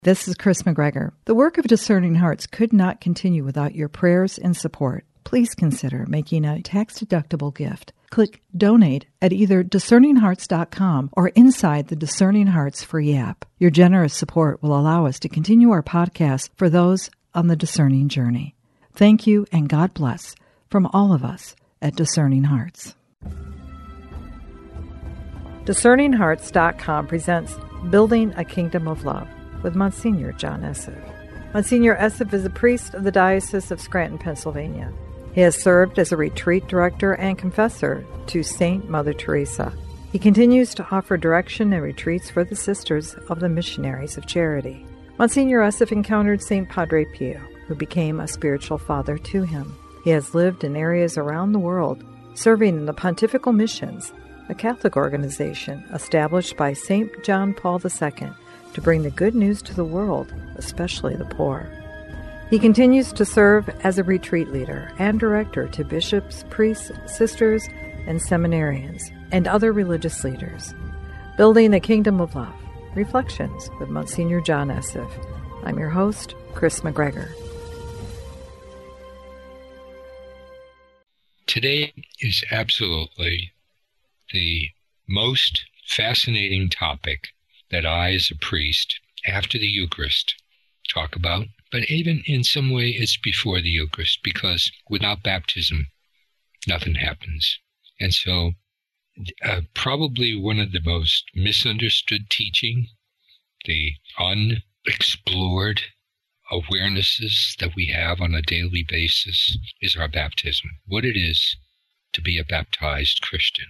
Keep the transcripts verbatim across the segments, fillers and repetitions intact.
This is Chris McGregor. The work of Discerning Hearts could not continue without your prayers and support. Please consider making a tax-deductible gift. Click Donate at either discerning hearts dot com or inside the Discerning Hearts free app. Your generous support will allow us to continue our podcast for those on the discerning journey. Thank you and God bless from all of us at Discerning Hearts. discerning hearts dot com presents Building a Kingdom of Love with Monsignor John Esseff. Monsignor Esseff is a priest of the Diocese of Scranton, Pennsylvania. He has served as a retreat director and confessor to Saint Mother Teresa. He continues to offer direction and retreats for the Sisters of the Missionaries of Charity. Monsignor Esseff encountered Saint Padre Pio, who became a spiritual father to him. He has lived in areas around the world, serving in the Pontifical Missions, a Catholic organization established by Saint John Paul the Second to bring the good news to the world, especially the poor. He continues to serve as a retreat leader and director to bishops, priests, sisters, and seminarians, and other religious leaders. Building a Kingdom of Love, Reflections with Monsignor John Esseff. I'm your host, Chris McGregor. Today is absolutely the most fascinating topic that I, as a priest, after the Eucharist, talk about. But even in some way, it's before the Eucharist, because without baptism, nothing happens. And so uh, probably one of the most misunderstood teaching, the unexplored awarenesses that we have on a daily basis, is our baptism, what it is to be a baptized Christian.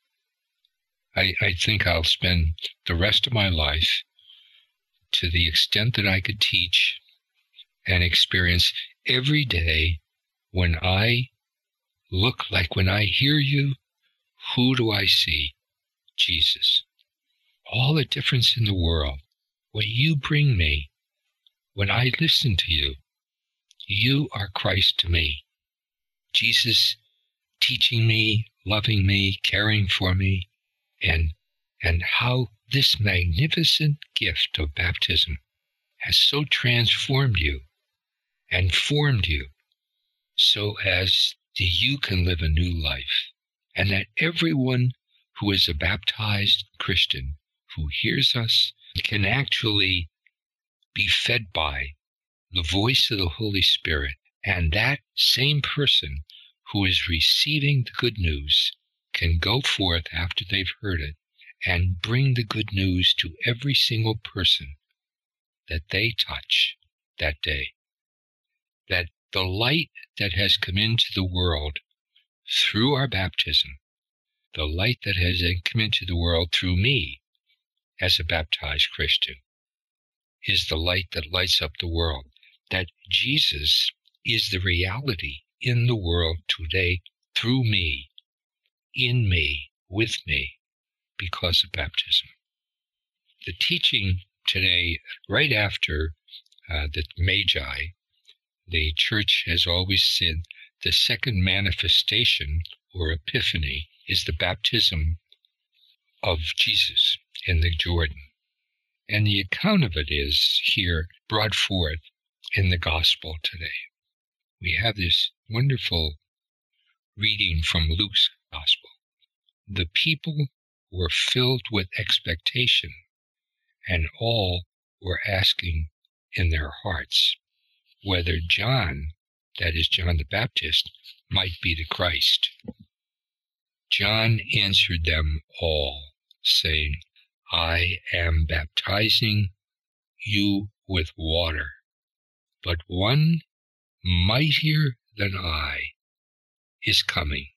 I, I think I'll spend the rest of my life, to the extent that I could teach and experience every day, when I look, like when I hear you, who do I see? Jesus. All the difference in the world, what you bring me, when I listen to you, you are Christ to me. Jesus teaching me, loving me, caring for me, and and how this magnificent gift of baptism has so transformed you and formed you so as that you can live a new life, and that everyone who is a baptized Christian who hears us can actually be fed by the voice of the Holy Spirit, and that same person who is receiving the good news can go forth after they've heard it and bring the good news to every single person that they touch that day. That the light that has come into the world through our baptism, the light that has come into the world through me as a baptized Christian, is the light that lights up the world. That Jesus is the reality in the world today through me, in me, with me, because of baptism. The teaching today, right after uh, the Magi, the Church has always said the second manifestation or epiphany is the baptism of Jesus in the Jordan. And the account of it is here brought forth in the Gospel today. We have this wonderful reading from Luke's Gospel. The people were filled with expectation, and all were asking in their hearts whether John, that is John the Baptist, might be the Christ. John answered them all, saying, I am baptizing you with water, but one mightier than I is coming.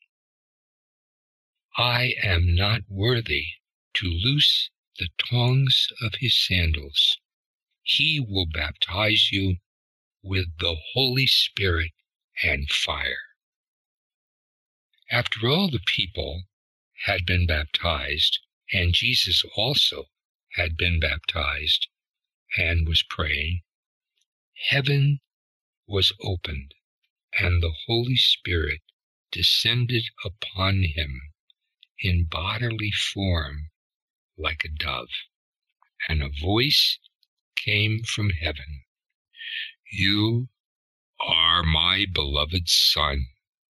I am not worthy to loose the tongs of his sandals. He will baptize you with the Holy Spirit and fire. After all the people had been baptized, and Jesus also had been baptized and was praying, heaven was opened, and the Holy Spirit descended upon him in bodily form like a dove. And a voice came from heaven. You are my beloved Son.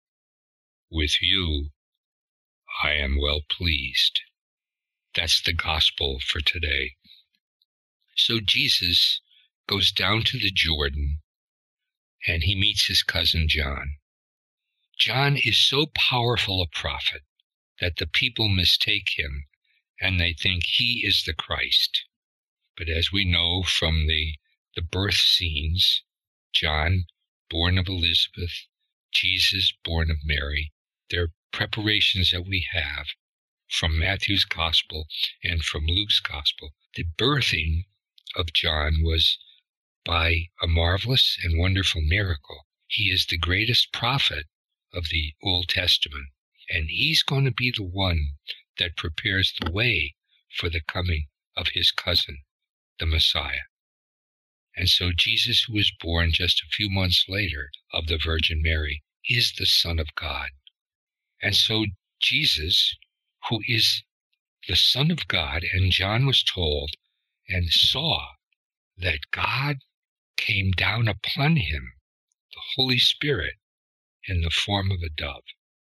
With you I am well pleased. That's the gospel for today. So Jesus goes down to the Jordan, and he meets his cousin John. John is so powerful a prophet that the people mistake him, and they think he is the Christ. But as we know from the, the birth scenes, John, born of Elizabeth, Jesus, born of Mary, they're preparations that we have from Matthew's Gospel and from Luke's Gospel. The birthing of John was by a marvelous and wonderful miracle. He is the greatest prophet of the Old Testament, and he's going to be the one that prepares the way for the coming of his cousin, the Messiah. And so Jesus, who was born just a few months later of the Virgin Mary, is the Son of God. And so Jesus, who is the Son of God, and John was told and saw that God came down upon him, the Holy Spirit, in the form of a dove.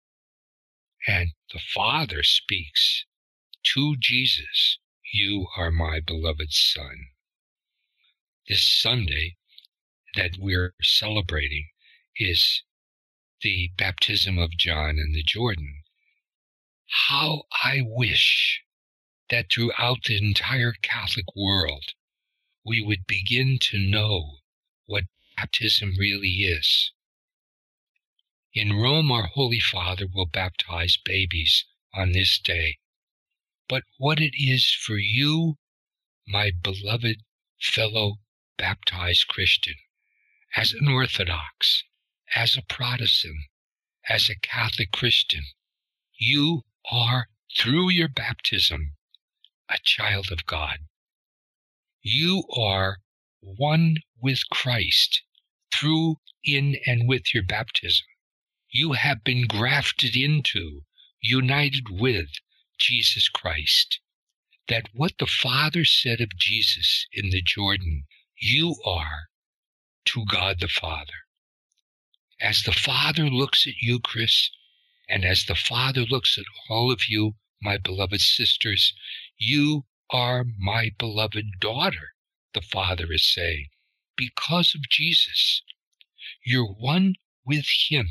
And the Father speaks to Jesus, "You are my beloved Son." This Sunday that we're celebrating is the baptism of John in the Jordan. How I wish that throughout the entire Catholic world we would begin to know what baptism really is. In Rome, our Holy Father will baptize babies on this day. But what it is for you, my beloved fellow baptized Christian, as an Orthodox, as a Protestant, as a Catholic Christian, you are, through your baptism, a child of God. You are one with Christ through, in, and with your baptism. You have been grafted into, united with Jesus Christ. That what the Father said of Jesus in the Jordan, you are to God the Father. As the Father looks at you, Chris, and as the Father looks at all of you, my beloved sisters, you are my beloved daughter, the Father is saying, because of Jesus. You're one with him.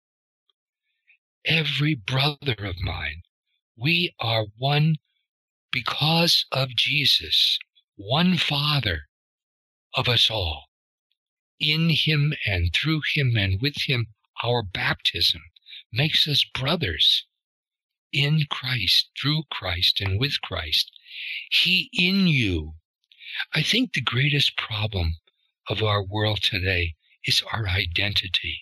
Every brother of mine, we are one because of Jesus, one Father of us all. In him and through him and with him, our baptism makes us brothers in Christ, through Christ, and with Christ. He in you. I think the greatest problem of our world today is our identity.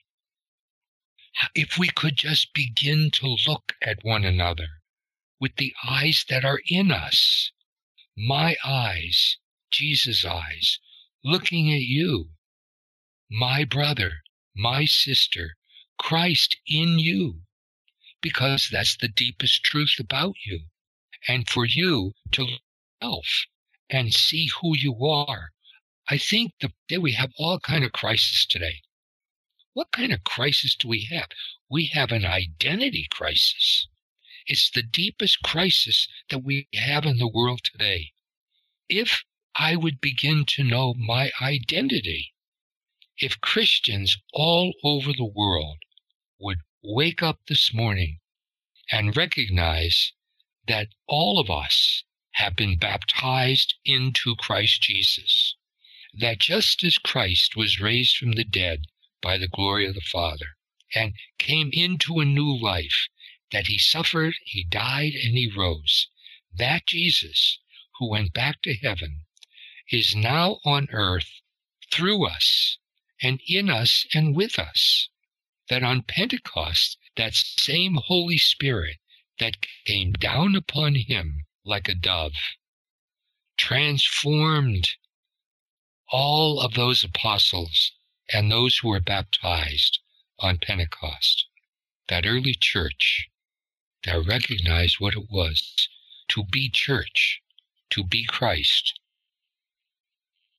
If we could just begin to look at one another with the eyes that are in us, my eyes, Jesus' eyes, looking at you, my brother, my sister, Christ in you, because that's the deepest truth about you. And for you to look at yourself and see who you are. I think that we have all kind of crises today. What kind of crisis do we have? We have an identity crisis. It's the deepest crisis that we have in the world today. If I would begin to know my identity, if Christians all over the world would wake up this morning and recognize that all of us have been baptized into Christ Jesus, that just as Christ was raised from the dead by the glory of the Father and came into a new life, that he suffered, he died, and he rose, that Jesus, who went back to heaven, is now on earth through us and in us and with us. That on Pentecost, that same Holy Spirit that came down upon him like a dove, transformed all of those apostles and those who were baptized on Pentecost. That early church that recognized what it was to be church, to be Christ.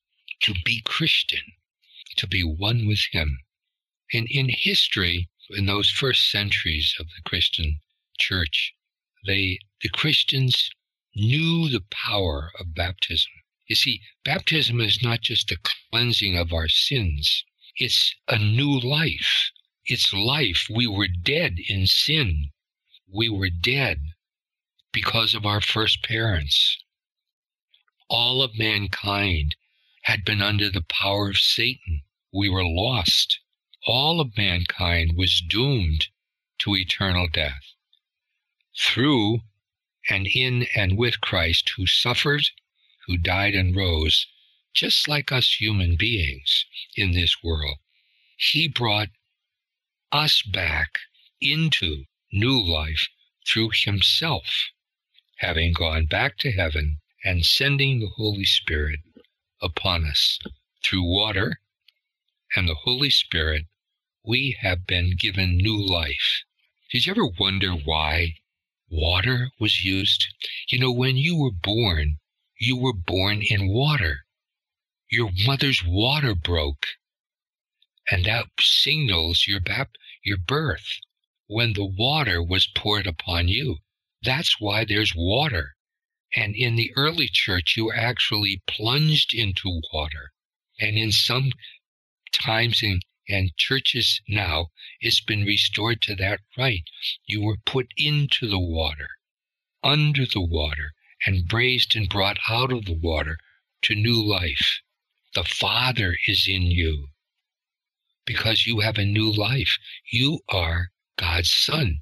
to be Christian, to be one with him. In, in history, in those first centuries of the Christian church, they, the Christians knew the power of baptism. You see, baptism is not just the cleansing of our sins. It's a new life. It's life. We were dead in sin. We were dead because of our first parents. All of mankind had been under the power of Satan. We were lost. All of mankind was doomed to eternal death. Through and in and with Christ, who suffered, who died and rose, just like us human beings in this world, he brought us back into new life through himself, having gone back to heaven and sending the Holy Spirit upon us. Through water and the Holy Spirit, we have been given new life. Did you ever wonder why water was used? You know, when you were born, you were born in water. Your mother's water broke, and that signals your bap- your birth when the water was poured upon you. That's why there's water. And in the early church, you were actually plunged into water. And in some times in and churches now, it's been restored to that right. You were put into the water, under the water, and raised and brought out of the water to new life. The Father is in you because you have a new life. You are God's Son.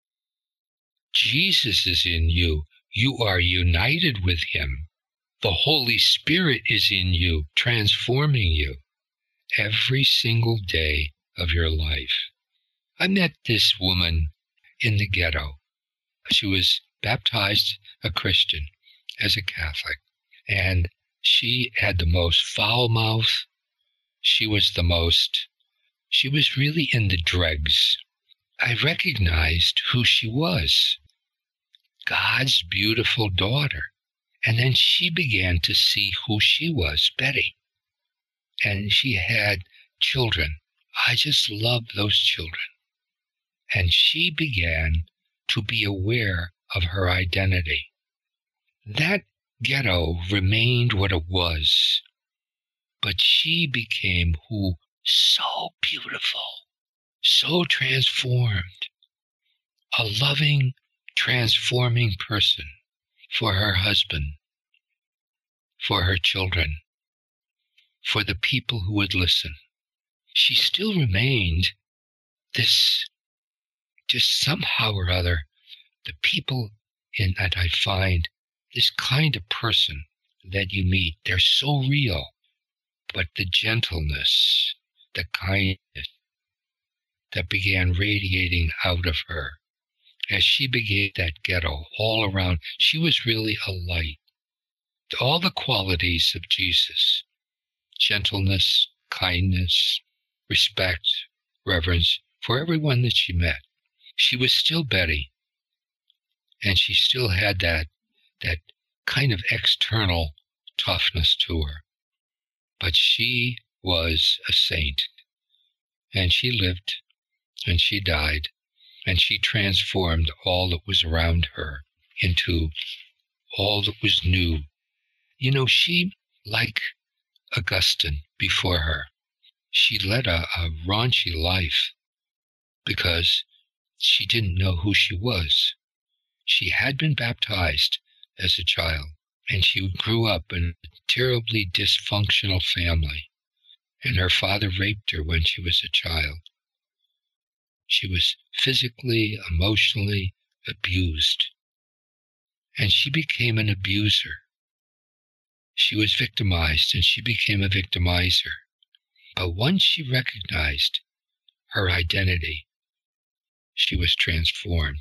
Jesus is in you. You are united with him. The Holy Spirit is in you, transforming you every single day of your life. I met this woman in the ghetto. She was baptized a Christian as a Catholic, and she had the most foul mouth. She was the most, she was really in the dregs. I recognized who she was, God's beautiful daughter. And then she began to see who she was, Betty. And she had children. I just loved those children. And she began to be aware of her identity. That ghetto remained what it was, but she became who so beautiful, so transformed, a loving, transforming person for her husband, for her children, for the people who would listen. She still remained this, just somehow or other, the people in that I find, this kind of person that you meet, they're so real, but the gentleness, the kindness that began radiating out of her as she began that ghetto all around, she was really a light. All the qualities of Jesus, gentleness, kindness, respect, reverence, for everyone that she met. She was still Betty, and she still had that, that kind of external toughness to her. But she was a saint, and she lived, and she died, and she transformed all that was around her into all that was new. You know, she, like Augustine before her, she led a, a raunchy life because she didn't know who she was. She had been baptized as a child, and she grew up in a terribly dysfunctional family, and her father raped her when she was a child. She was physically, emotionally abused, and she became an abuser. She was victimized, and she became a victimizer. But once she recognized her identity, she was transformed.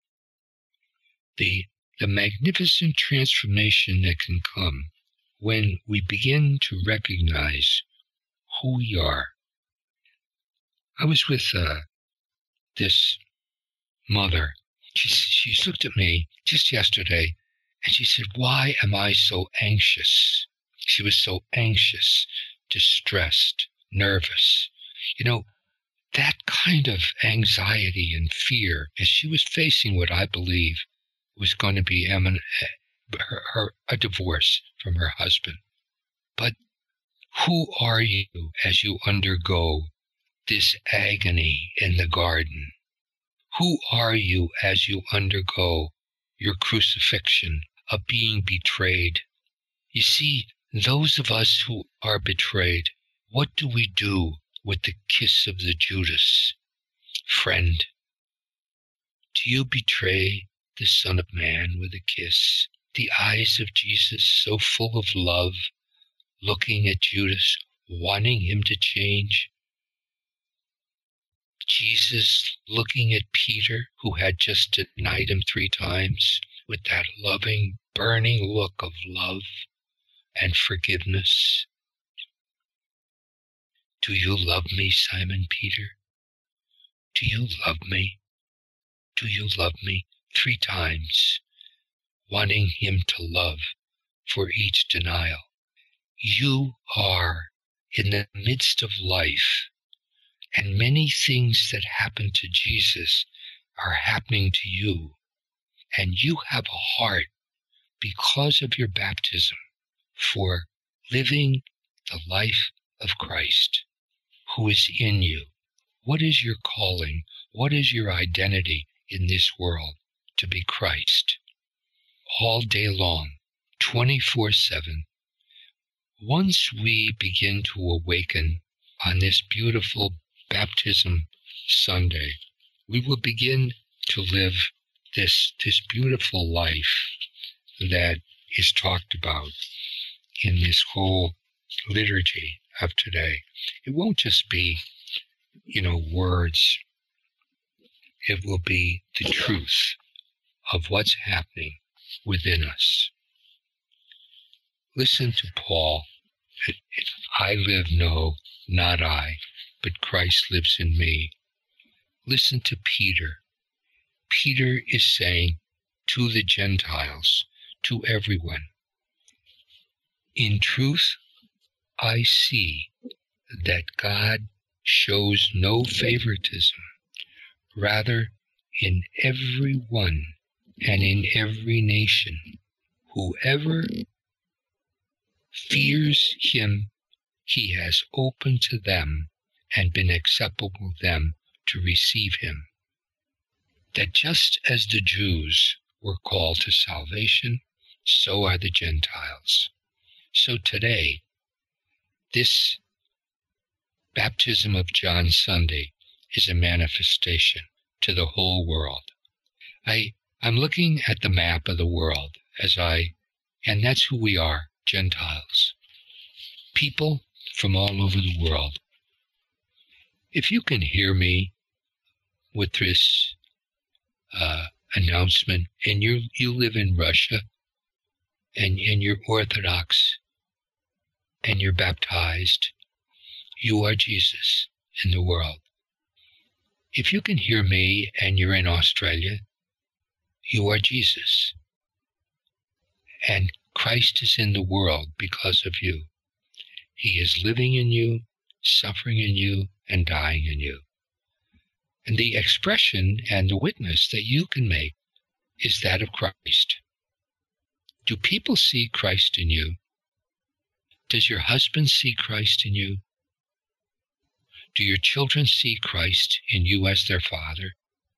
The, the magnificent transformation that can come when we begin to recognize who we are. I was with uh, this mother. She, she looked at me just yesterday, and she said, "Why am I so anxious?" She was so anxious. distressed, nervous. You know, that kind of anxiety and fear as she was facing what I believe was going to be eminent, her, her, a divorce from her husband. But who are you as you undergo this agony in the garden? Who are you as you undergo your crucifixion of being betrayed? You see, those of us who are betrayed, what do we do with the kiss of the Judas? Friend, do you betray the Son of Man with a kiss? The eyes of Jesus so full of love, looking at Judas, wanting him to change. Jesus looking at Peter, who had just denied him three times, with that loving, burning look of love and forgiveness. Do you love me, Simon Peter? Do you love me? Do you love me? Three times, wanting him to love for each denial. You are in the midst of life, and many things that happen to Jesus are happening to you, and you have a heart because of your baptism for living the life of Christ who is in you. What is your calling? What is your identity in this world? To be Christ. All day long, twenty-four seven. Once we begin to awaken on this beautiful Baptism Sunday, we will begin to live this, this beautiful life that is talked about in this whole liturgy of today. It won't just be, you know, words. It will be the truth of what's happening within us. Listen to Paul. I live, no, not I, but Christ lives in me. Listen to Peter. Peter is saying to the Gentiles, to everyone, in truth, I see that God shows no favoritism. Rather, in every one and in every nation, whoever fears him, he has opened to them and been acceptable to them to receive him. That just as the Jews were called to salvation, so are the Gentiles. So today, this Baptism of John Sunday is a manifestation to the whole world. I, I'm looking at the map of the world as I, and that's who we are, Gentiles. People from all over the world. If you can hear me with this uh, announcement, and you you live in Russia, and, and you're Orthodox, and you're baptized, you are Jesus in the world. If you can hear me and you're in Australia, you are Jesus. And Christ is in the world because of you. He is living in you, suffering in you, and dying in you. And the expression and the witness that you can make is that of Christ. Do people see Christ in you? Does your husband see Christ in you? Do your children see Christ in you as their father?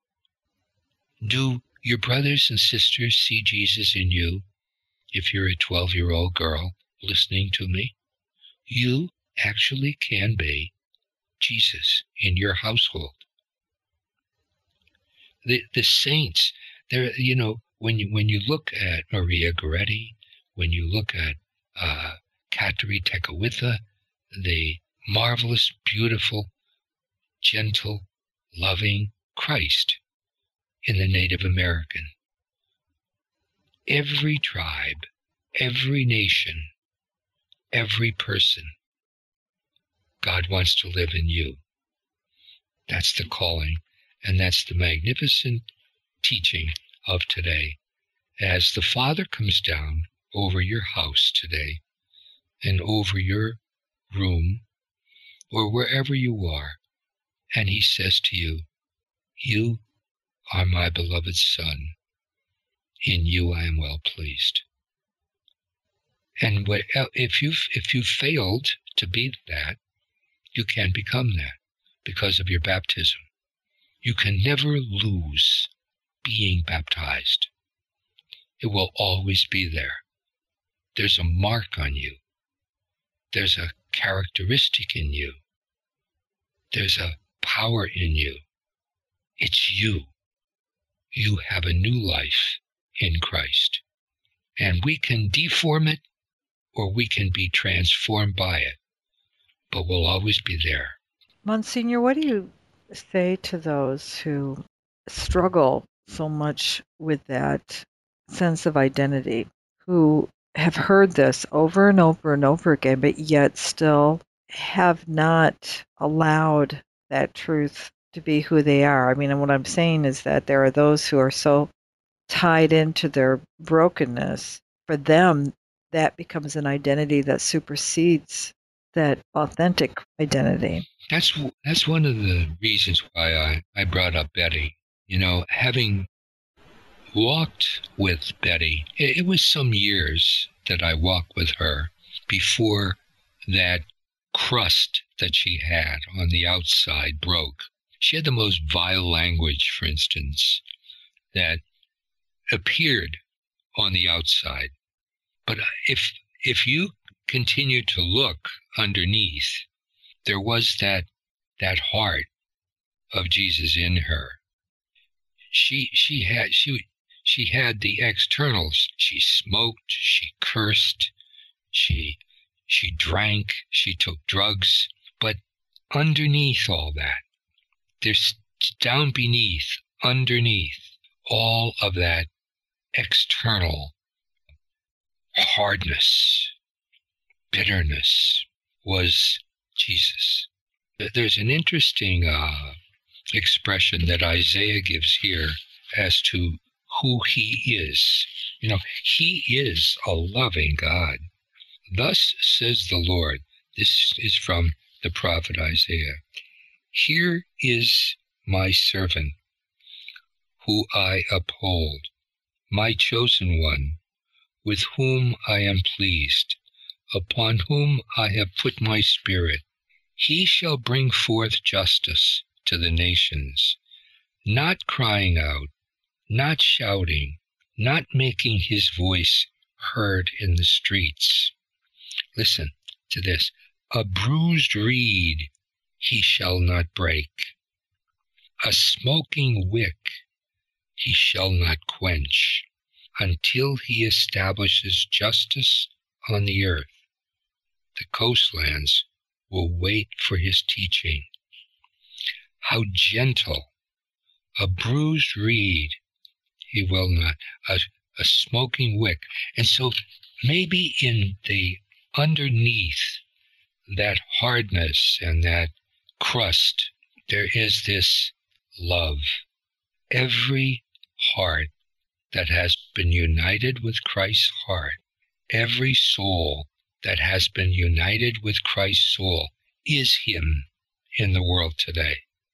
Do your brothers and sisters see Jesus in you? If you're a twelve-year-old girl listening to me, you actually can be Jesus in your household. The the saints, there, you know, when you when you look at Maria Goretti, when you look at uh, Kateri Tekakwitha, the marvelous, beautiful, gentle, loving Christ in the Native American. Every tribe, every nation, every person, God wants to live in you. That's the calling, and that's the magnificent teaching of today. As the Father comes down over your house today and over your room or wherever you are, and he says to you, "You are my beloved Son. In you I am well pleased." And what, if you've, if you've failed to be that, you can become that because of your baptism. You can never lose being baptized. It will always be there. There's a mark on you. There's a characteristic in you. There's a power in you. It's you. You have a new life in Christ. And we can deform it or we can be transformed by it, but we'll always be there. Monsignor, what do you say to those who struggle so much with that sense of identity, who have heard this over and over and over again, but yet still have not allowed that truth to be who they are? I mean, and what I'm saying is that there are those who are so tied into their brokenness, for them, that becomes an identity that supersedes that authentic identity. That's that's one of the reasons why I, I brought up Betty. You know, having walked with Betty, it, it was some years that I walked with her before that crust that she had on the outside broke. She had the most vile language, for instance, that appeared on the outside. But if if you continue to look underneath, there was that that heart of Jesus in her. She she had she she had the externals. She smoked, she cursed, she she drank, she took drugs, but underneath all that, there's down beneath, underneath all of that external hardness, bitterness, was Jesus. There's an interesting uh, expression that Isaiah gives here as to who he is. You know, he is a loving God. Thus says the Lord. This is from the prophet Isaiah. Here is my servant, who I uphold, my chosen one, with whom I am pleased, upon whom I have put my spirit. He shall bring forth justice to the nations, not crying out, not shouting, not making his voice heard in the streets. Listen to this. A bruised reed he shall not break. A smoking wick he shall not quench, until he establishes justice on the earth. The coastlands will wait for his teaching. How gentle! A bruised reed he will not, a, a smoking wick. And so maybe in the underneath that hardness and that crust, there is this love. Every heart that has been united with Christ's heart, every soul that has been united with Christ's soul is him in the world today.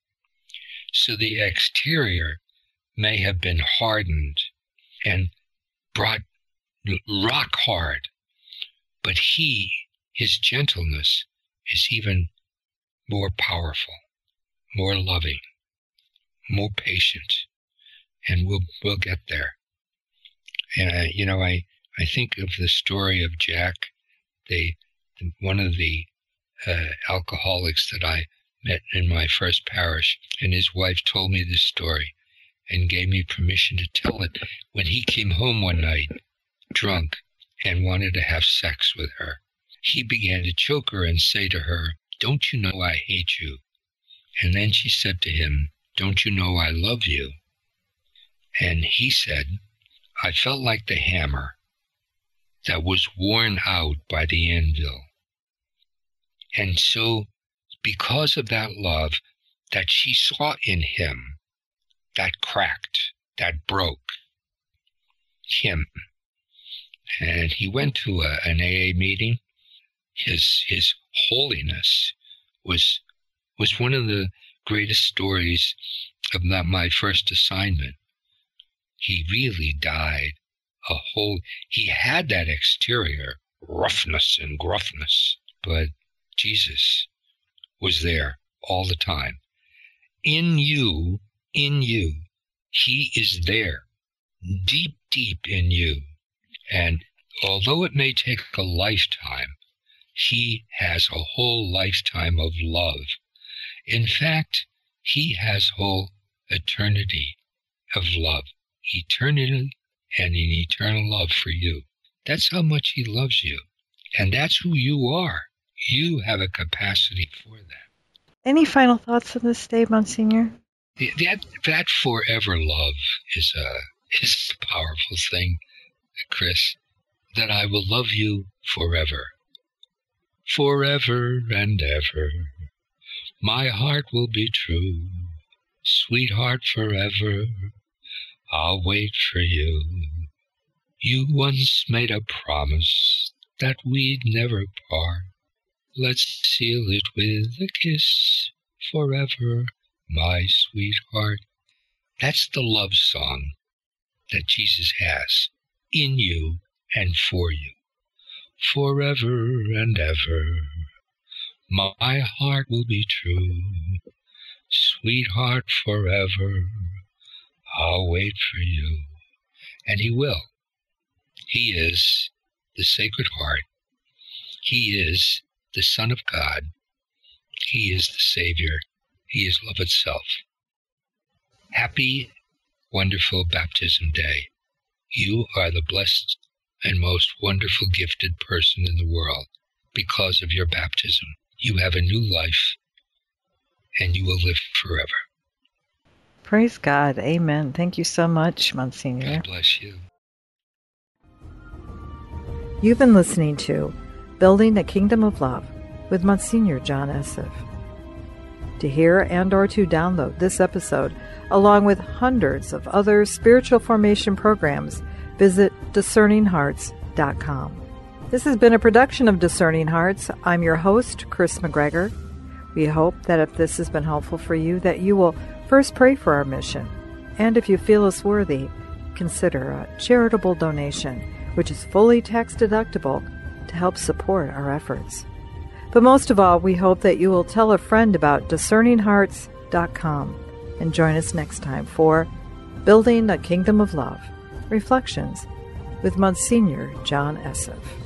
So the exterior may have been hardened and brought rock hard, but he, his gentleness, is even more powerful, more loving, more patient, and we'll we'll get there. And I, you know, I I think of the story of Jack, the, the one of the uh, alcoholics that I met in my first parish, and his wife told me this story and gave me permission to tell it when he came home one night, drunk, and wanted to have sex with her. He began to choke her and say to her, "Don't you know I hate you?" And then she said to him, "Don't you know I love you?" And he said, "I felt like the hammer that was worn out by the anvil." And so, because of that love that she saw in him, that cracked, that broke him. And he went to a, an A A meeting, his his holiness was was one of the greatest stories of not my first assignment. He really died a whole, he had that exterior roughness and gruffness, but Jesus was there all the time. In you, in you, he is there, deep, deep in you. And although it may take a lifetime, he has a whole lifetime of love. In fact, he has whole eternity of love, eternity and an eternal love for you. That's how much he loves you. And that's who you are. You have a capacity for that. Any final thoughts on this day, Monsignor? That, that forever love is a, is a powerful thing, Chris, that I will love you forever. Forever and ever. My heart will be true. Sweetheart, forever. I'll wait for you. You once made a promise that we'd never part. Let's seal it with a kiss forever, my sweetheart. That's the love song that Jesus has in you and for you. Forever and ever, my heart will be true. Sweetheart, forever, I'll wait for you. And he will. He is the Sacred Heart. He is the Son of God. He is the Savior. He is love itself. Happy, wonderful Baptism Day. You are the blessed and most wonderful gifted person in the world because of your baptism. You have a new life, and you will live forever. Praise God. Amen. Thank you so much, Monsignor. God bless you. You've been listening to Building a Kingdom of Love with Monsignor John Esseff. To hear and or to download this episode, along with hundreds of other spiritual formation programs, visit discerning hearts dot com. This has been a production of Discerning Hearts. I'm your host, Chris McGregor. We hope that if this has been helpful for you, that you will first pray for our mission. And if you feel us worthy, consider a charitable donation, which is fully tax-deductible, to help support our efforts. But most of all, we hope that you will tell a friend about discerning hearts dot com and join us next time for Building a Kingdom of Love, Reflections with Monsignor John Esseff.